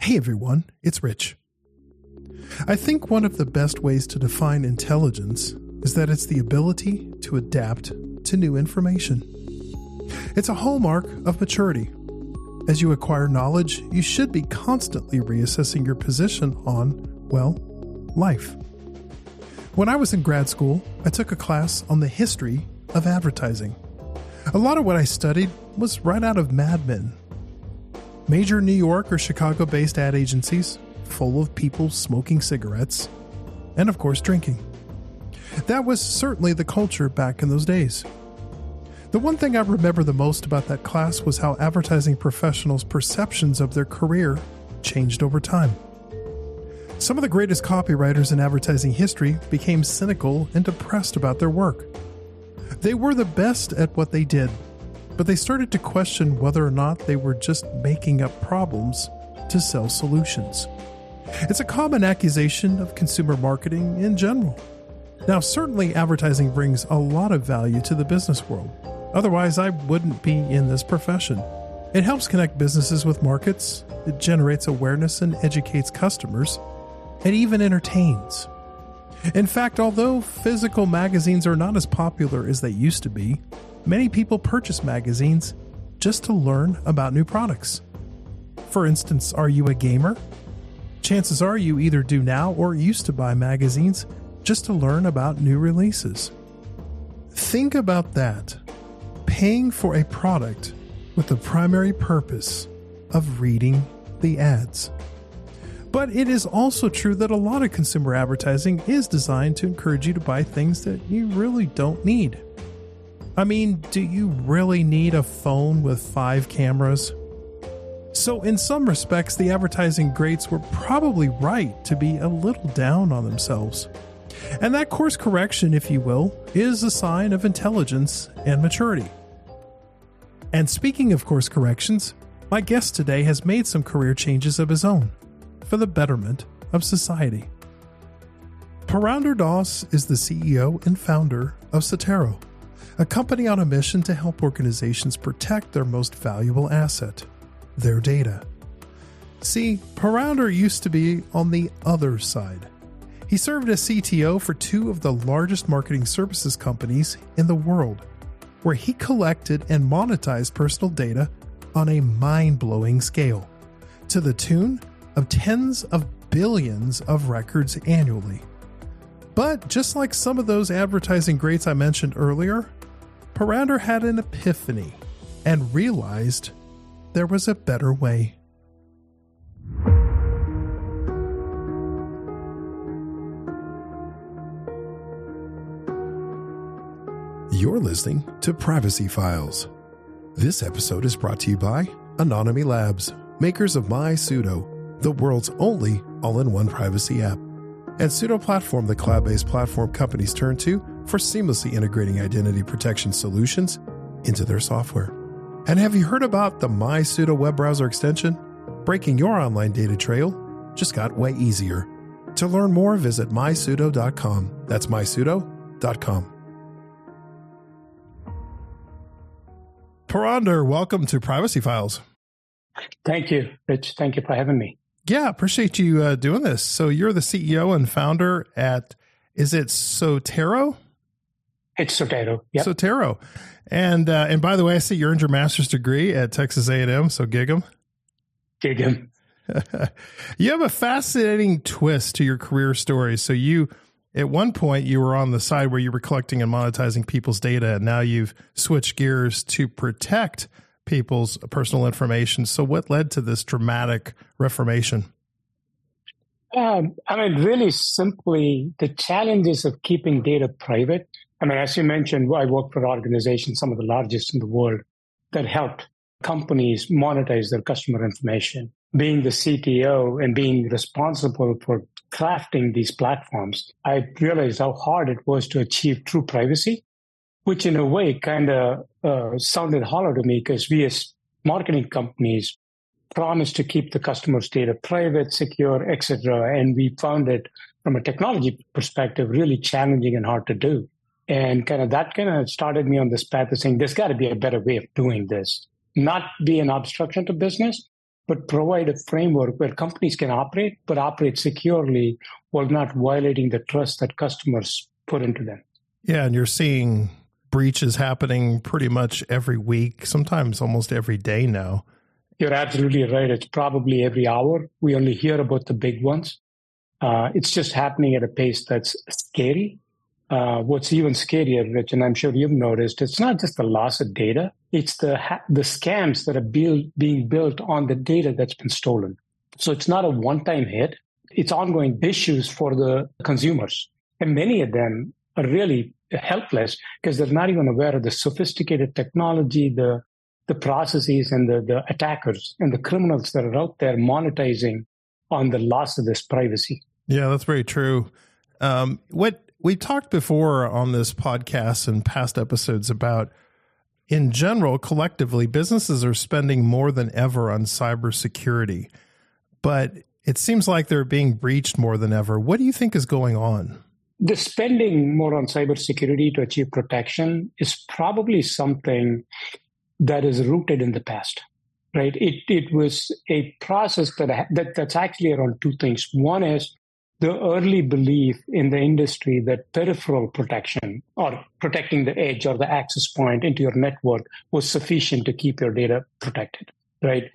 Hey everyone, it's Rich. I think one of the best ways to define intelligence is that it's the ability to adapt to new information. It's a hallmark of maturity. As you acquire knowledge, you should be constantly reassessing your position on, well, life. When I was in grad school, I took a class on the history of advertising. A lot of what I studied was right out of Mad Men. Major New York or Chicago-based ad agencies, full of people smoking cigarettes, and of course drinking. That was certainly the culture back in those days. The one thing I remember the most about that class was how advertising professionals' perceptions of their career changed over time. Some of the greatest copywriters in advertising history became cynical and depressed about their work. They were the best at what they did, but they started to question whether or not they were just making up problems to sell solutions. It's a common accusation of consumer marketing in general. Now, certainly advertising brings a lot of value to the business world. Otherwise, I wouldn't be in this profession. It helps connect businesses with markets, it generates awareness and educates customers, and even entertains. In fact, although physical magazines are not as popular as they used to be, many people purchase magazines just to learn about new products. For instance, are you a gamer? Chances are you either do now or used to buy magazines just to learn about new releases. Think about that. Paying for a product with the primary purpose of reading the ads. But it is also true that a lot of consumer advertising is designed to encourage you to buy things that you really don't need. I mean, do you really need a phone with 5 cameras? So in some respects, the advertising greats were probably right to be a little down on themselves. And that course correction, if you will, is a sign of intelligence and maturity. And speaking of course corrections, my guest today has made some career changes of his own for the betterment of society. Purander Das is the CEO and founder of Cetero, a company on a mission to help organizations protect their most valuable asset, their data. See, Purander used to be on the other side. He served as CTO for 2 of the largest marketing services companies in the world, where he collected and monetized personal data on a mind-blowing scale, to the tune of tens of billions of records annually. But just like some of those advertising greats I mentioned earlier, Purander had an epiphany and realized there was a better way. You're listening to Privacy Files. This episode is brought to you by Anonymy Labs, makers of MySudo, the world's only all-in-one privacy app, and Sudo Platform, the cloud-based platform companies turn to for seamlessly integrating identity protection solutions into their software. And have you heard about the MySudo web browser extension? Breaking your online data trail just got way easier. To learn more, visit mysudo.com. That's mysudo.com. Purander, welcome to Privacy Files. Thank you, Rich. Thank you for having me. Yeah, appreciate you doing this. So you're the CEO and founder at, is it Cetero? It's Cetero. Yep. Cetero. And by the way, I see you earned your master's degree at Texas A&M, so gig 'em. Gig 'em. You have a fascinating twist to your career story. So at one point, you were on the side where you were collecting and monetizing people's data, and now you've switched gears to protect people's personal information. So what led to this dramatic reformation? Really simply, the challenges of keeping data private. As you mentioned, I work for organizations, some of the largest in the world, that help companies monetize their customer information. Being the CTO and being responsible for crafting these platforms, I realized how hard it was to achieve true privacy, which in a way kind of sounded hollow to me because we as marketing companies promise to keep the customer's data private, secure, etc. And we found it from a technology perspective really challenging and hard to do. And that started me on this path of saying there's got to be a better way of doing this. Not be an obstruction to business, but provide a framework where companies can operate, but operate securely while not violating the trust that customers put into them. Yeah, and you're seeing breaches happening pretty much every week, sometimes almost every day now. You're absolutely right. It's probably every hour. We only hear about the big ones. It's just happening at a pace that's scary. What's even scarier, Rich, and I'm sure you've noticed, it's not just the loss of data. It's the scams that are being built on the data that's been stolen. So it's not a one-time hit. It's ongoing issues for the consumers. And many of them are really helpless because they're not even aware of the sophisticated technology, the processes, and the attackers and the criminals that are out there monetizing on the loss of this privacy. Yeah, that's very true. What we talked before on this podcast and past episodes about, in general, collectively, businesses are spending more than ever on cybersecurity, but it seems like they're being breached more than ever. What do you think is going on? The spending more on cybersecurity to achieve protection is probably something that is rooted in the past, right? It was a process that's actually around two things. One is the early belief in the industry that peripheral protection or protecting the edge or the access point into your network was sufficient to keep your data protected, right?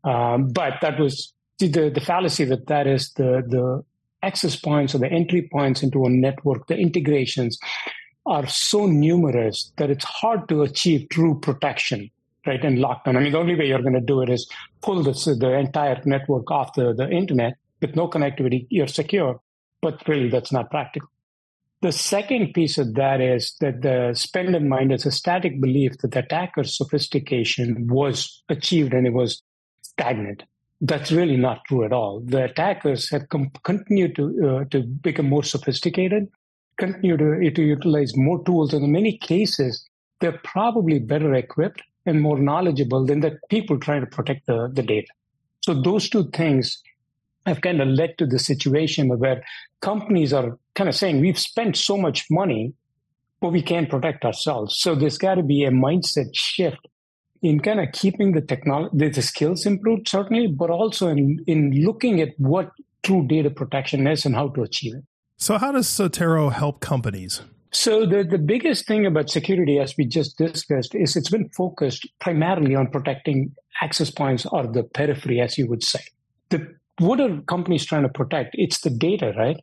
But that was the fallacy that is the access points or the entry points into a network, the integrations are so numerous that it's hard to achieve true protection, right, and lockdown. I mean, the only way you're going to do it is pull the entire network off the internet with no connectivity. You're secure, but really that's not practical. The second piece of that is that the spend in mind is a static belief that the attacker's sophistication was achieved and it was stagnant. That's really not true at all. The attackers have continued to become more sophisticated, continue to utilize more tools, and in many cases, they're probably better equipped and more knowledgeable than the people trying to protect the data. So those two things have kind of led to the situation where companies are kind of saying, we've spent so much money, but we can't protect ourselves. So there's got to be a mindset shift in kind of keeping the technology, the skills improved, certainly, but also in looking at what true data protection is and how to achieve it. So how does Sotero help companies? So the biggest thing about security, as we just discussed, is it's been focused primarily on protecting access points or the periphery, as you would say. What are companies trying to protect? It's the data, right?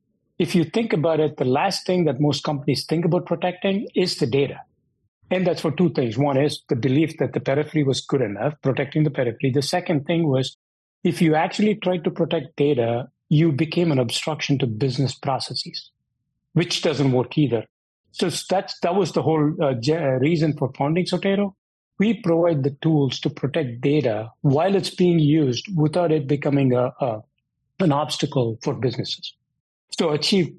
If you think about it, the last thing that most companies think about protecting is the data. And that's for two things. One is the belief that the periphery was good enough, protecting the periphery. The second thing was if you actually tried to protect data, you became an obstruction to business processes, which doesn't work either. So that was the whole reason for founding Sotero. We provide the tools to protect data while it's being used without it becoming an obstacle for businesses. So achieve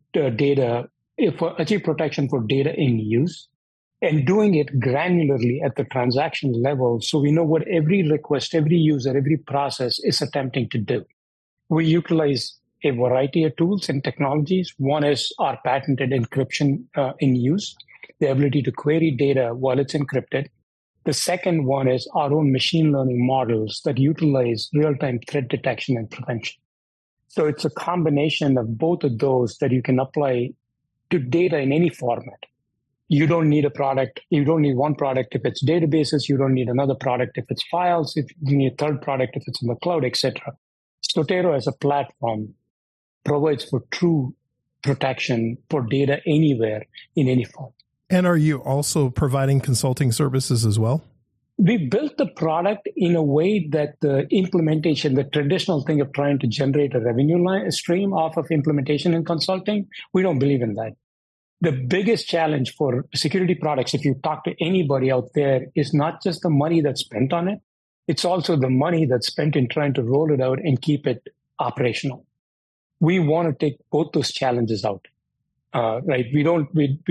protection for data in use, and doing it granularly at the transaction level so we know what every request, every user, every process is attempting to do. We utilize a variety of tools and technologies. One is our patented encryption in use, the ability to query data while it's encrypted. The second one is our own machine learning models that utilize real-time threat detection and prevention. So it's a combination of both of those that you can apply to data in any format. You don't need a product. You don't need one product if it's databases. You don't need another product if it's files. If you need a third product if it's in the cloud, etc. Sotero as a platform provides for true protection for data anywhere in any form. And are you also providing consulting services as well? We built the product in a way that the implementation, the traditional thing of trying to generate a revenue stream off of implementation and consulting, we don't believe in that. The biggest challenge for security products, if you talk to anybody out there, is not just the money that's spent on it. It's also the money that's spent in trying to roll it out and keep it operational. We want to take both those challenges out. Right? We don't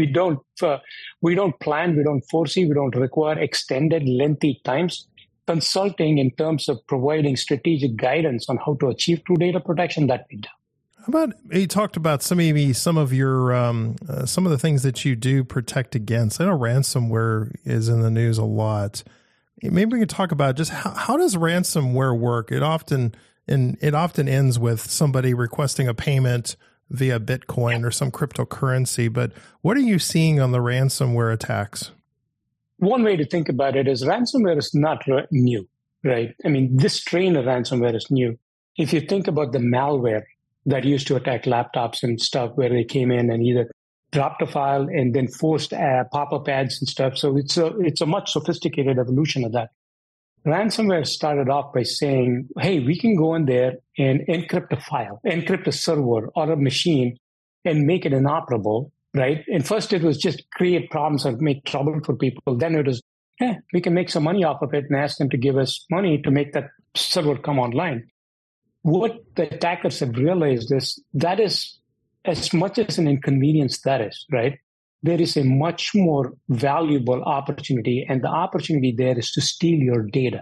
plan, we don't foresee, we don't require extended, lengthy times. Consulting in terms of providing strategic guidance on how to achieve true data protection, that we do. How about, you talked about some of the things that you do protect against. I know ransomware is in the news a lot. maybe we can talk about just how does ransomware work? It often ends with somebody requesting a payment via Bitcoin or some cryptocurrency. But what are you seeing on the ransomware attacks? One way to think about it is ransomware is not new, right? I mean, this strain of ransomware is new. If you think about the malware that used to attack laptops and stuff, where they came in and either dropped a file and then forced pop-up ads and stuff. So it's a much sophisticated evolution of that. Ransomware started off by saying, hey, we can go in there and encrypt a file, encrypt a server or a machine and make it inoperable, right? And first it was just create problems and make trouble for people. Then it was, we can make some money off of it and ask them to give us money to make that server come online. What the attackers have realized is that is, as much as an inconvenience that is, right? There is a much more valuable opportunity, and the opportunity there is to steal your data,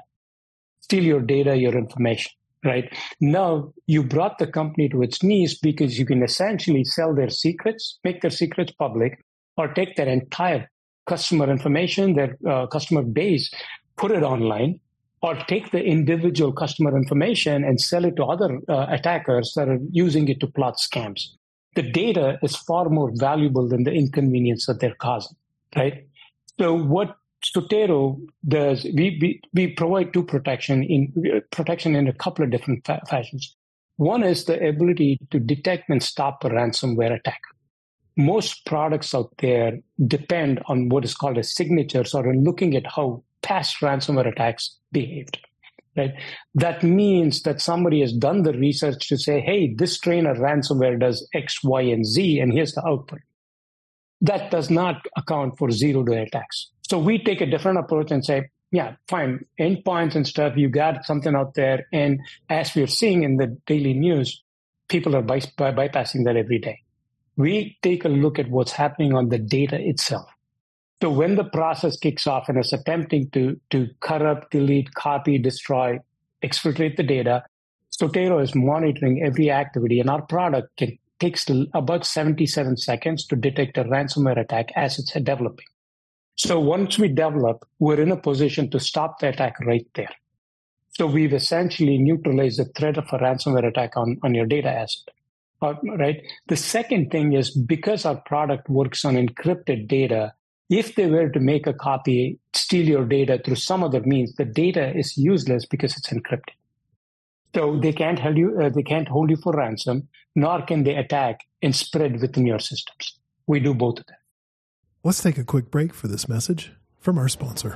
your information, right? Now, you brought the company to its knees because you can essentially sell their secrets, make their secrets public, or take their entire customer information, their customer base, put it online, or take the individual customer information and sell it to other attackers that are using it to plot scams. The data is far more valuable than the inconvenience that they're causing, right? So what Sotero does, we provide protection in a couple of different fashions. One is the ability to detect and stop a ransomware attack. Most products out there depend on what is called as signatures, or in looking at how past ransomware attacks behaved. Right? That means that somebody has done the research to say, hey, this strain of ransomware does X, Y, and Z, and here's the output. That does not account for zero-day attacks. So we take a different approach and say, yeah, fine, endpoints and stuff, you got something out there. And as we're seeing in the daily news, people are bypassing that every day. We take a look at what's happening on the data itself. So when the process kicks off and is attempting to corrupt, delete, copy, destroy, exfiltrate the data, Sotero is monitoring every activity, and our product takes about 77 seconds to detect a ransomware attack as it's developing. So once we develop, we're in a position to stop the attack right there. So we've essentially neutralized the threat of a ransomware attack on your data asset. Right? The second thing is, because our product works on encrypted data, if they were to make a copy, steal your data through some other means, the data is useless because it's encrypted. So they can't hold you for ransom, nor can they attack and spread within your systems. We do both of them. Let's take a quick break for this message from our sponsor.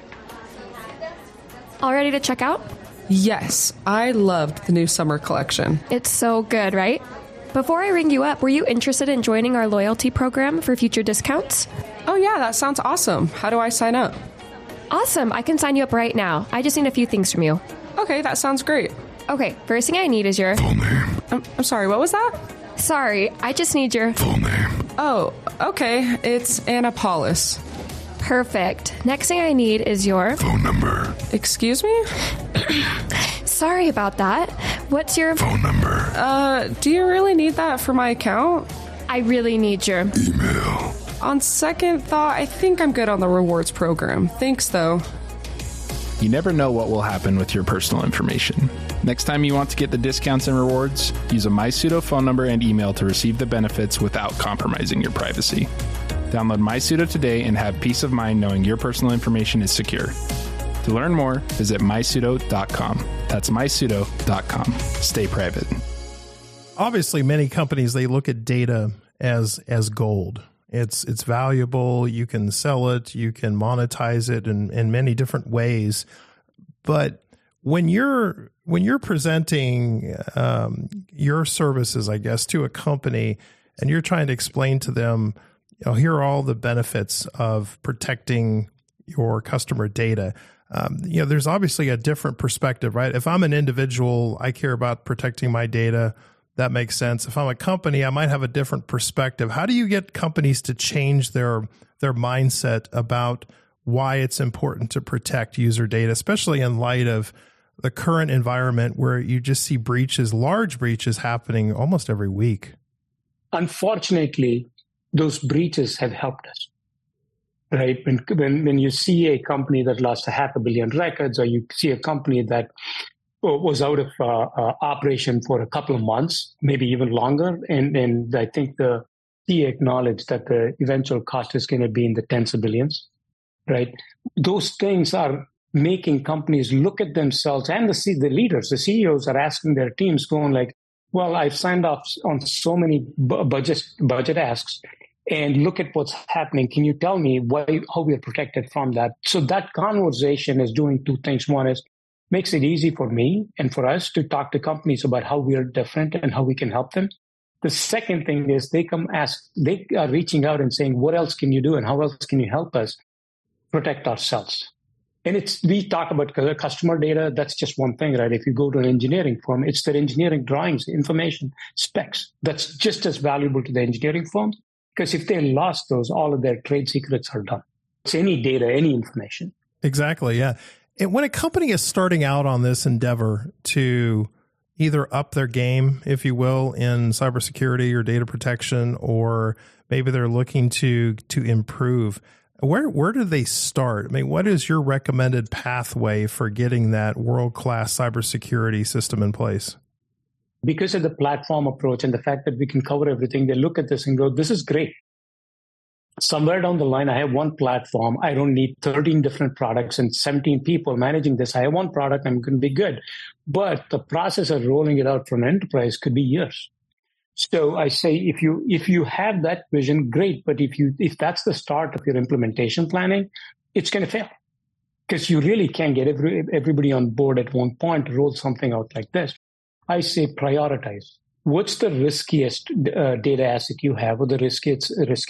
All ready to check out? Yes, I loved the new summer collection. It's so good, right? Before I ring you up, were you interested in joining our loyalty program for future discounts? Oh yeah, that sounds awesome. How do I sign up? Awesome, I can sign you up right now. I just need a few things from you. Okay, that sounds great. Okay, first thing I need is your... full name. I'm sorry, what was that? Sorry, I just need your... full name. Oh, okay, it's Anna Paulus. Perfect. Next thing I need is your... phone number. Excuse me? Sorry about that. What's your... phone number. Do you really need that for my account? I really need your... email. On second thought, I think I'm good on the rewards program. Thanks, though. You never know what will happen with your personal information. Next time you want to get the discounts and rewards, use a MySudo phone number and email to receive the benefits without compromising your privacy. Download MySudo today and have peace of mind knowing your personal information is secure. To learn more, visit mysudo.com. That's mysudo.com. Stay private. Obviously, many companies, they look at data as gold. It's valuable. You can sell it. You can monetize it in many different ways. But when you're presenting your services, I guess, to a company, and you're trying to explain to them, here are all the benefits of protecting your customer data. There's obviously a different perspective, right? If I'm an individual, I care about protecting my data. That makes sense. If I'm a company, I might have a different perspective. How do you get companies to change their mindset about why it's important to protect user data, especially in light of the current environment where you just see large breaches happening almost every week? Unfortunately, those breaches have helped us, right? When you see a company that lost 500 million records, or you see a company that was out of operation for a couple of months, maybe even longer, and I think he acknowledged that the eventual cost is going to be in the tens of billions, right? Those things are making companies look at themselves, and the leaders, the CEOs are asking their teams, going like, well, I've signed off on so many budget asks, and look at what's happening. Can you tell me how we are protected from that? So that conversation is doing two things. One is makes it easy for me and for us to talk to companies about how we are different and how we can help them. The second thing is they are reaching out and saying, what else can you do and how else can you help us protect ourselves? And we talk about customer data. That's just one thing, right? If you go to an engineering firm, it's their engineering drawings, information, specs. That's just as valuable to the engineering firm, because if they lost those, all of their trade secrets are done. It's any data, any information. Exactly, yeah. And when a company is starting out on this endeavor to either up their game, if you will, in cybersecurity or data protection, or maybe they're looking to improve, where do they start? I mean, what is your recommended pathway for getting that world-class cybersecurity system in place? Because of the platform approach and the fact that we can cover everything, they look at this and go, this is great. Somewhere down the line, I have one platform. I don't need 13 different products and 17 people managing this. I have one product. I'm going to be good. But the process of rolling it out for an enterprise could be years. So I say, if you have that vision, great. But if that's the start of your implementation planning, it's going to fail, because you really can't get everybody on board at one point to roll something out like this. I say prioritize. What's the riskiest data asset you have, or the riskiest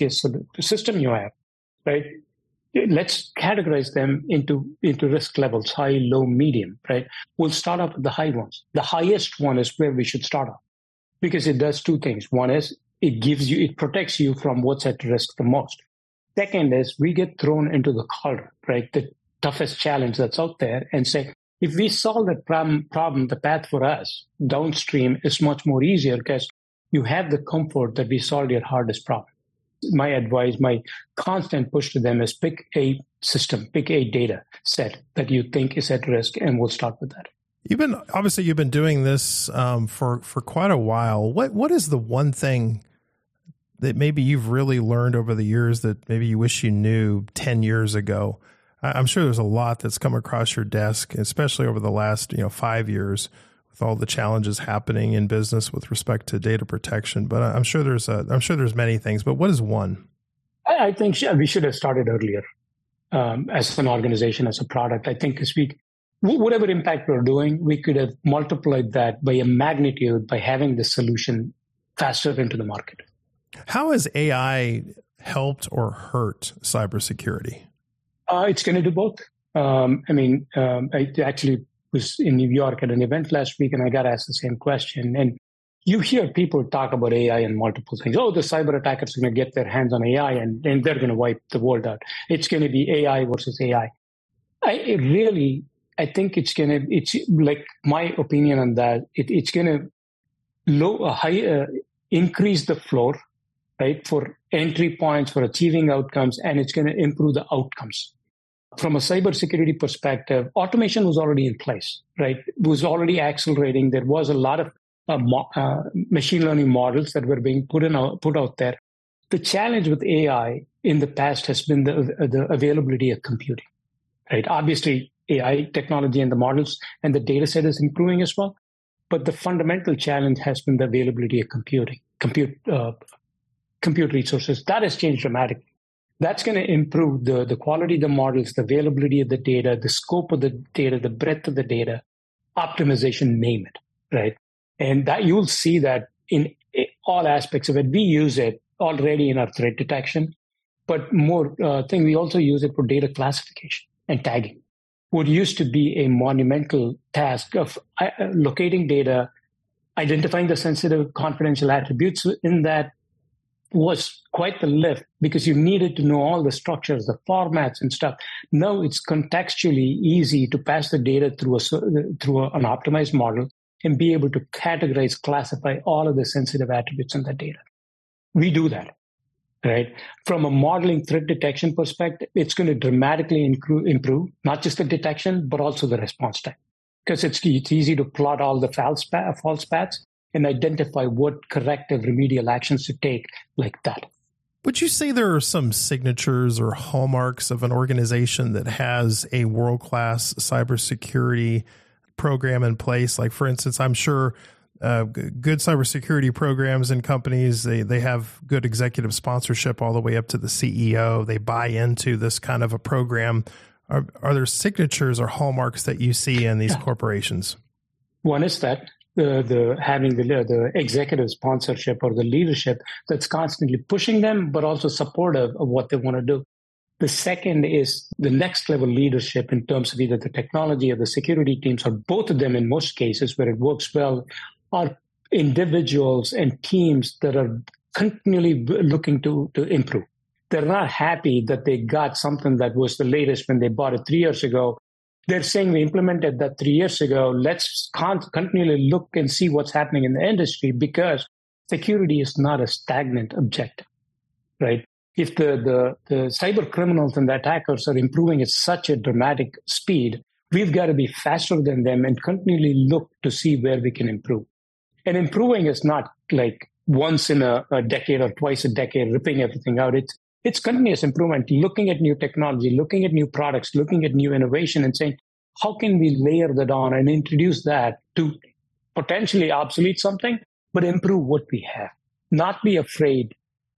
system you have, right? Let's categorize them into risk levels, high, low, medium, right? We'll start off with the high ones. The highest one is where we should start off, because it does two things. One is it protects you from what's at risk the most. Second is we get thrown into the cauldron, right? The toughest challenge that's out there, and say, if we solve that problem, the path for us downstream is much more easier, because you have the comfort that we solved your hardest problem. My advice, my constant push to them is pick a system, pick a data set that you think is at risk, and we'll start with that. You've been doing this for quite a while. What is the one thing that maybe you've really learned over the years that maybe you wish you knew 10 years ago? I'm sure there's a lot that's come across your desk, especially over the last 5 years, with all the challenges happening in business with respect to data protection. But I'm sure there's many things. But what is one? I think we should have started earlier as an organization, as a product. I think whatever impact we're doing, we could have multiplied that by a magnitude by having the solution faster into the market. How has AI helped or hurt cybersecurity? It's going to do both. I actually was in New York at an event last week, and I got asked the same question. And you hear people talk about AI and multiple things. Oh, the cyber attackers are going to get their hands on AI, and they're going to wipe the world out. It's going to be AI versus AI. I think it's like my opinion on that. It's going to increase the floor, right, for entry points, for achieving outcomes, and it's going to improve the outcomes. From a cybersecurity perspective, automation was already in place, right? It was already accelerating. There was a lot of machine learning models that were being put out there. The challenge with AI in the past has been the availability of computing, right? Obviously, AI technology and the models and the data set is improving as well. But the fundamental challenge has been the availability of compute resources. That has changed dramatically. That's going to improve the quality of the models, the availability of the data, the scope of the data, the breadth of the data, optimization, name it, right? And that you'll see that in all aspects of it. We use it already in our threat detection, but we also use it for data classification and tagging. What used to be a monumental task of locating data, identifying the sensitive confidential attributes in that, was quite the lift, because you needed to know all the structures, the formats and stuff. Now it's contextually easy to pass the data through an optimized model and be able to categorize, classify all of the sensitive attributes in that data. We do that. right? From a modeling threat detection perspective, it's going to dramatically improve not just the detection, but also the response time. Because it's easy to plot all the false paths and identify what corrective remedial actions to take like that. Would you say there are some signatures or hallmarks of an organization that has a world-class cybersecurity program in place? Like, for instance, I'm sure good cybersecurity programs in companies, they have good executive sponsorship all the way up to the CEO. They buy into this kind of a program. Are there signatures or hallmarks that you see in these corporations? One is that having the executive sponsorship or the leadership that's constantly pushing them, but also supportive of what they want to do. The second is the next level leadership in terms of either the technology or the security teams, or both of them in most cases where it works well, are individuals and teams that are continually looking to improve. They're not happy that they got something that was the latest when they bought it 3 years ago. They're saying we implemented that 3 years ago. Let's continually look and see what's happening in the industry, because security is not a stagnant objective, right? If the cyber criminals and the attackers are improving at such a dramatic speed, we've got to be faster than them and continually look to see where we can improve. And improving is not like once in a decade or twice a decade, ripping everything out. It's continuous improvement, looking at new technology, looking at new products, looking at new innovation and saying, how can we layer that on and introduce that to potentially obsolete something, but improve what we have? Not be afraid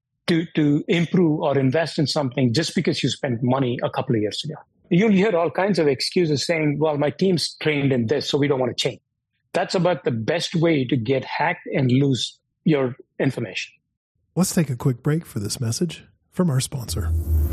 to improve or invest in something just because you spent money a couple of years ago. You'll hear all kinds of excuses saying, well, my team's trained in this, so we don't want to change. That's about the best way to get hacked and lose your information. Let's take a quick break for this message from our sponsor.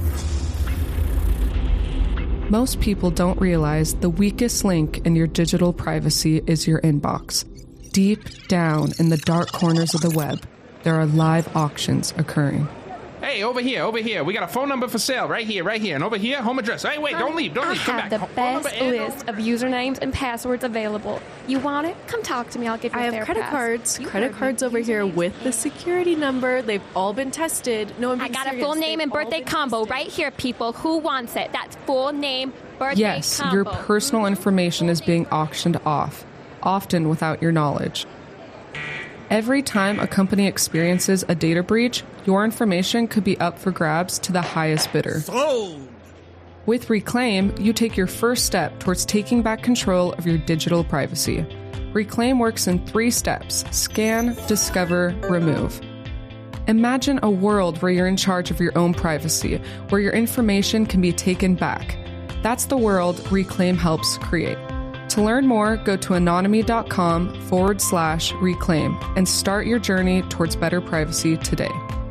Most people don't realize the weakest link in your digital privacy is your inbox. Deep down in the dark corners of the web, there are live auctions occurring. Hey, over here. We got a phone number for sale right here. And over here, home address. Hey, wait, don't leave. Come back. I have the best list of usernames and passwords available. You want it? Come talk to me. I'll give you a fair pass. Credit cards over here with the security number. They've all been tested. No, I got a full name and birthday combo right here, people. Who wants it? That's full name, birthday yes, combo. your personal information is being auctioned off, often without your knowledge. Every time a company experiences a data breach, your information could be up for grabs to the highest bidder. Sold! With Reclaim, you take your first step towards taking back control of your digital privacy. Reclaim works in 3 steps: scan, discover, remove. Imagine a world where you're in charge of your own privacy, where your information can be taken back. That's the world Reclaim helps create. To learn more, go to anonymy.com/reclaim and start your journey towards better privacy today.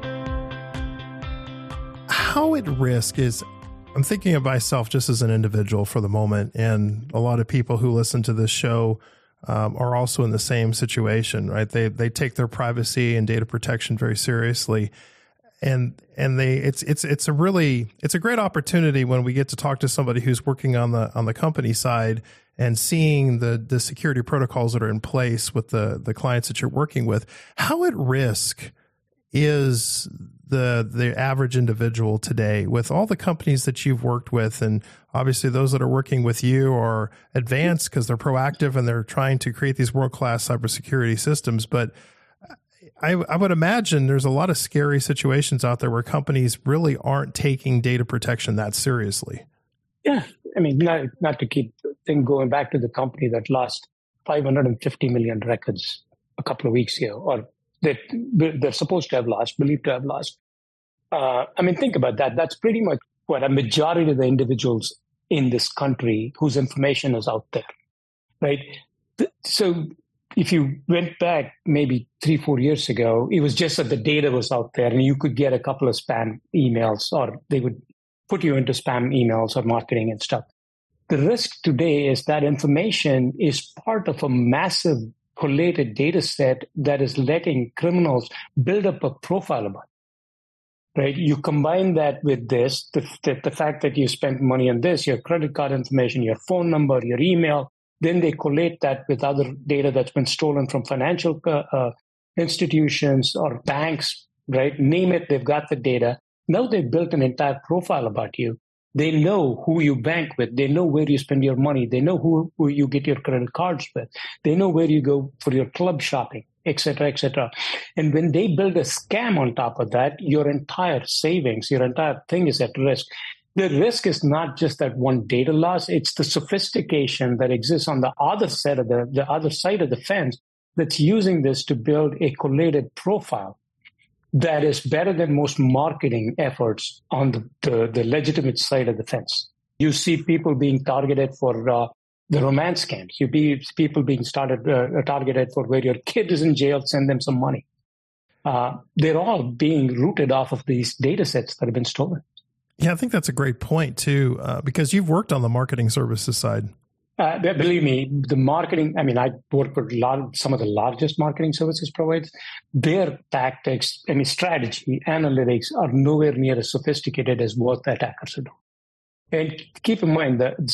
How at risk is, I'm thinking of myself just as an individual for the moment, and a lot of people who listen to this show are also in the same situation, right? They take their privacy and data protection very seriously. And it's a great opportunity when we get to talk to somebody who's working on the company side and seeing the security protocols that are in place with the clients that you're working with. How at risk is the average individual today with all the companies that you've worked with? And obviously those that are working with you are advanced because they're proactive and they're trying to create these world-class cybersecurity systems. But I would imagine there's a lot of scary situations out there where companies really aren't taking data protection that seriously. Yeah. I mean, not to keep things going back to the company that lost 550 million records a couple of weeks ago, or that they're supposed to have lost, believed to have lost. I mean, think about that. That's pretty much what a majority of the individuals in this country whose information is out there, right? So if you went back maybe 3-4 years ago, it was just that the data was out there and you could get a couple of spam emails, or they would put you into spam emails or marketing and stuff. The risk today is that information is part of a massive collated data set that is letting criminals build up a profile about it, right? You combine that with this, the fact that you spent money on this, your credit card information, your phone number, your email, then they collate that with other data that's been stolen from financial institutions or banks, right? Name it, they've got the data. Now they've built an entire profile about you. They know who you bank with. They know where you spend your money. They know who you get your credit cards with. They know where you go for your club shopping, et cetera, et cetera. And when they build a scam on top of that, your entire savings, your entire thing is at risk. The risk is not just that one data loss. It's the sophistication that exists on the other side of the other side of the fence that's using this to build a collated profile that is better than most marketing efforts on the legitimate side of the fence. You see people being targeted for the romance scams. You see people being targeted for where your kid is in jail, send them some money. They're all being rooted off of these data sets that have been stolen. Yeah, I think that's a great point, too, because you've worked on the marketing services side. Believe me, the marketing, I mean, I work for some of the largest marketing services providers. Their tactics, strategy, analytics are nowhere near as sophisticated as what the attackers are doing. And keep in mind that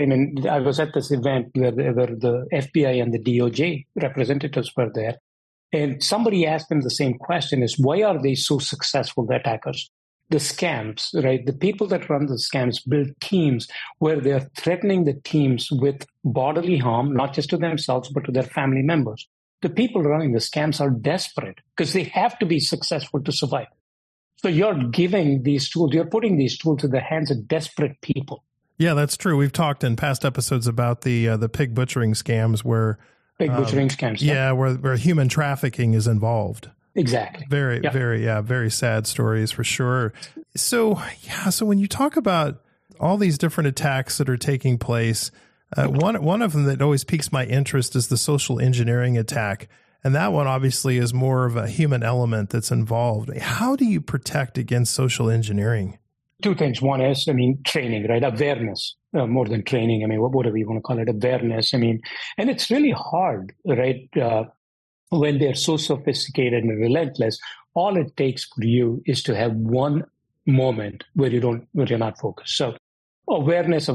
I was at this event where the FBI and the DOJ representatives were there. And somebody asked them the same question is, why are they so successful, the attackers? The scams, right? The people that run the scams build teams where they're threatening the teams with bodily harm, not just to themselves, but to their family members. The people running the scams are desperate because they have to be successful to survive. So you're giving these tools, you're putting these tools in the hands of desperate people. Yeah, that's true. We've talked in past episodes about the pig butchering scams where... Pig butchering scams. Yeah, where human trafficking is involved. Exactly. Very sad stories for sure. So when you talk about all these different attacks that are taking place, one of them that always piques my interest is the social engineering attack. And that one obviously is more of a human element that's involved. How do you protect against social engineering? Two things. One is, training, right? Awareness, more than training. Whatever you want to call it, awareness. And it's really hard, right? When they're so sophisticated and relentless, all it takes for you is to have one moment where you're not focused. So awareness.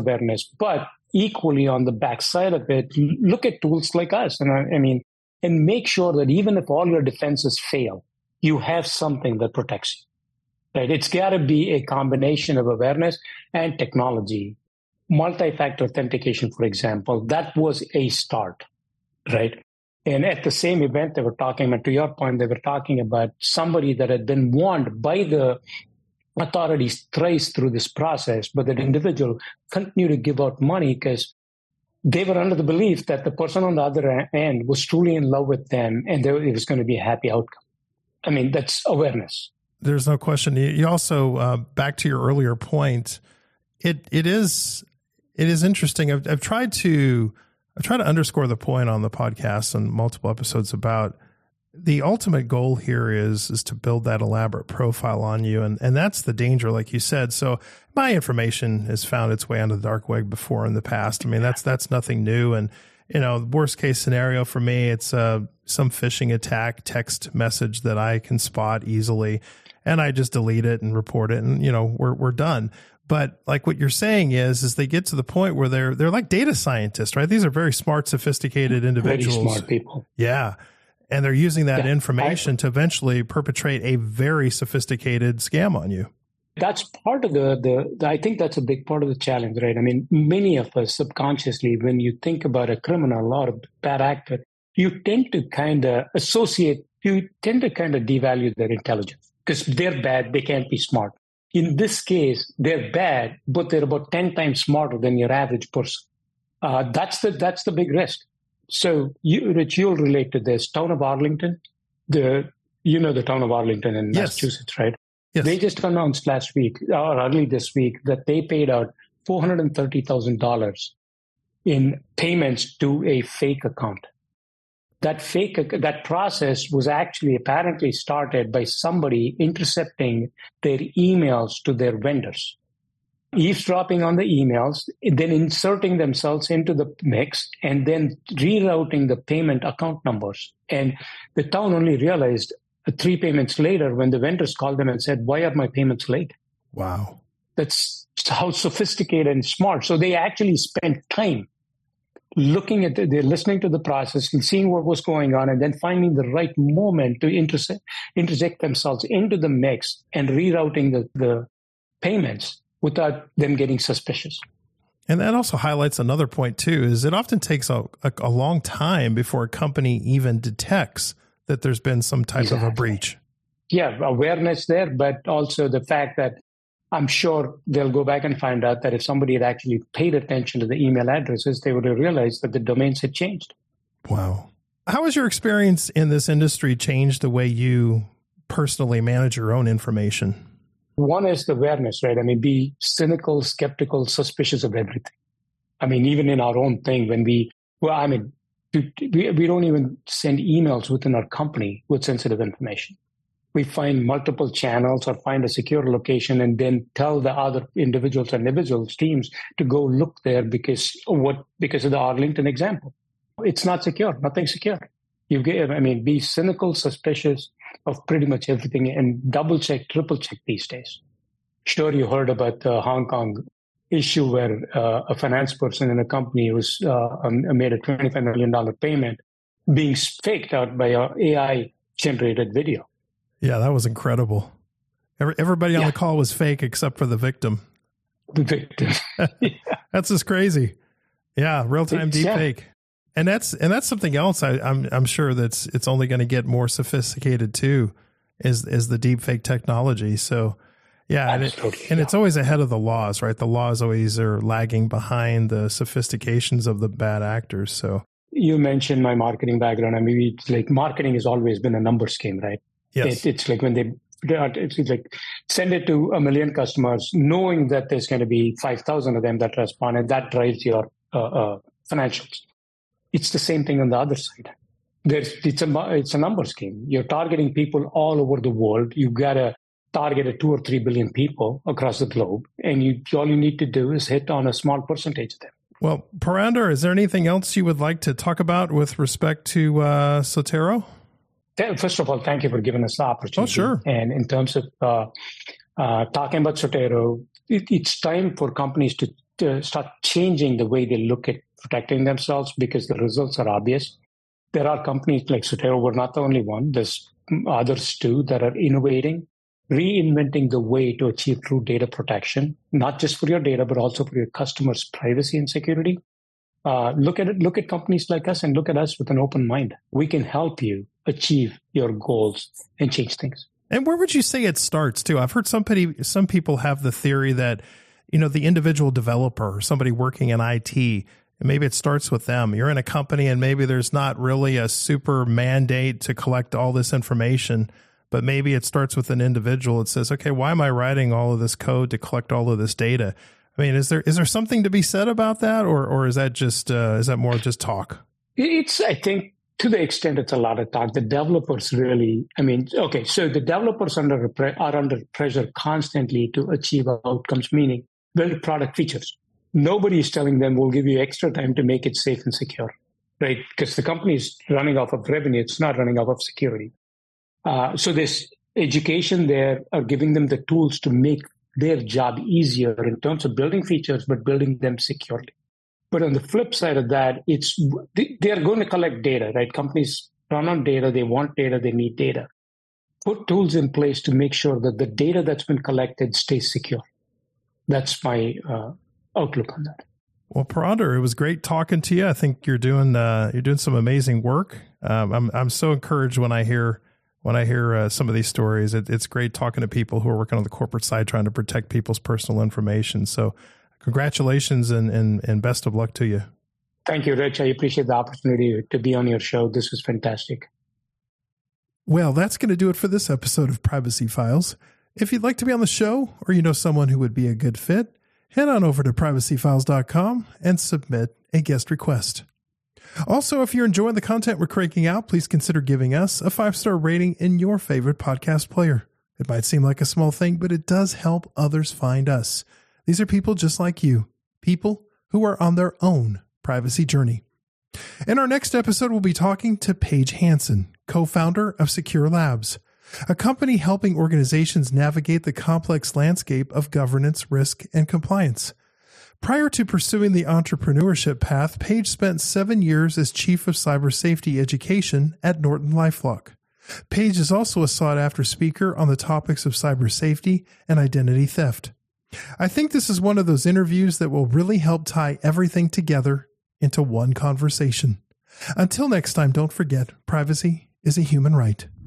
But equally on the backside of it, look at tools like us. And make sure that even if all your defenses fail, you have something that protects you. Right? It's got to be a combination of awareness and technology. Multi-factor authentication, for example, that was a start, right? And at the same event, they were talking, and to your point, they were talking about somebody that had been warned by the authorities thrice through this process, but that individual continued to give out money because they were under the belief that the person on the other end was truly in love with them and it was going to be a happy outcome. That's awareness. There's no question. You also, back to your earlier point, it is interesting. I've tried to underscore the point on the podcast and multiple episodes about the ultimate goal here is to build that elaborate profile on you. And that's the danger, like you said. So my information has found its way onto the dark web before in the past. That's nothing new. And, worst case scenario for me, it's some phishing attack text message that I can spot easily. And I just delete it and report it and, we're done. But like what you're saying is they get to the point where they're like data scientists, right? These are very smart, sophisticated individuals. Very smart people. Yeah. And they're using that information to eventually perpetrate a very sophisticated scam on you. That's part of I think that's a big part of the challenge, right? Many of us subconsciously, when you think about a criminal or a bad actor, you tend to kind of devalue their intelligence because they're bad. They can't be smart. In this case, they're bad, but they're about 10 times smarter than your average person. That's the big risk. So, Rich, you'll relate to this. Town of Arlington, the town of Arlington in Massachusetts, right? Yes. They just announced last week or early this week that they paid out $430,000 in payments to a fake account. That process was actually apparently started by somebody intercepting their emails to their vendors, eavesdropping on the emails, then inserting themselves into the mix, and then rerouting the payment account numbers. And the town only realized 3 payments later when the vendors called them and said, "Why are my payments late?" Wow. That's how sophisticated and smart. So they actually spent time they're listening to the process and seeing what was going on, and then finding the right moment to interject themselves into the mix and rerouting the payments without them getting suspicious. And that also highlights another point too, is it often takes a long time before a company even detects that there's been some type of a breach. Yeah, awareness there, but also the fact that I'm sure they'll go back and find out that if somebody had actually paid attention to the email addresses, they would have realized that the domains had changed. Wow. How has your experience in this industry changed the way you personally manage your own information? One is the awareness, right? I mean, be cynical, skeptical, suspicious of everything. I mean, even in our own thing, we don't even send emails within our company with sensitive information. We find multiple channels or find a secure location and then tell the other individuals teams to go look there because of the Arlington example. It's not secure, nothing secure. Be cynical, suspicious of pretty much everything and double check, triple check these days. Sure, you heard about the Hong Kong issue where a finance person in a company was made a $25 million payment being faked out by an AI generated video. Yeah, that was incredible. Everybody on the call was fake except for the victim. The victim. That's just crazy. Yeah, real-time deepfake. And that's something else I'm sure it's only going to get more sophisticated too, is the deepfake technology. So yeah, and it's always ahead of the laws, right? The laws always are lagging behind the sophistications of the bad actors. So you mentioned my marketing background. I mean, it's like marketing has always been a numbers game, right? Yes. It's like when it's like send it to 1 million customers, knowing that there's going to be 5,000 of them that respond, and that drives your financials. It's the same thing on the other side. It's a numbers game. You're targeting people all over the world. You got to target 2 or 3 billion people across the globe, and all you need to do is hit on a small percentage of them. Well, Purander, is there anything else you would like to talk about with respect to Sotero? First of all, thank you for giving us the opportunity. Oh, sure. And in terms of talking about Sotero, it's time for companies to start changing the way they look at protecting themselves because the results are obvious. There are companies like Sotero, we're not the only one. There's others too that are innovating, reinventing the way to achieve true data protection, not just for your data, but also for your customers' privacy and security. Look at companies like us and look at us with an open mind. We can help you achieve your goals and change things. And where would you say it starts too? I've heard some people have the theory that, the individual developer or somebody working in IT, maybe it starts with them. You're in a company and maybe there's not really a super mandate to collect all this information, but maybe it starts with an individual. It says, okay, why am I writing all of this code to collect all of this data? I mean, is there something to be said about that, or is that just is that more just talk? I think to the extent it's a lot of talk. The developers really, so the developers are under pressure constantly to achieve outcomes, meaning build product features. Nobody is telling them we'll give you extra time to make it safe and secure, right? Because the company is running off of revenue; it's not running off of security. So this education there are giving them the tools to make their job easier in terms of building features, but building them securely. But on the flip side of that, they're going to collect data, right? Companies run on data. They want data. They need data. Put tools in place to make sure that the data that's been collected stays secure. That's my outlook on that. Well, Purander, it was great talking to you. I think you're doing some amazing work. I'm so encouraged when I hear some of these stories. It's great talking to people who are working on the corporate side trying to protect people's personal information. So congratulations and best of luck to you. Thank you, Rich. I appreciate the opportunity to be on your show. This was fantastic. Well, that's going to do it for this episode of Privacy Files. If you'd like to be on the show or you know someone who would be a good fit, head on over to privacyfiles.com and submit a guest request. Also, if you're enjoying the content we're cranking out, please consider giving us a 5-star rating in your favorite podcast player. It might seem like a small thing, but it does help others find us. These are people just like you, people who are on their own privacy journey. In our next episode, we'll be talking to Paige Hansen, co-founder of Secure Labs, a company helping organizations navigate the complex landscape of governance, risk, and compliance. Prior to pursuing the entrepreneurship path, Paige spent 7 years as Chief of Cyber Safety Education at NortonLifeLock. Paige is also a sought-after speaker on the topics of cyber safety and identity theft. I think this is one of those interviews that will really help tie everything together into one conversation. Until next time, don't forget, privacy is a human right.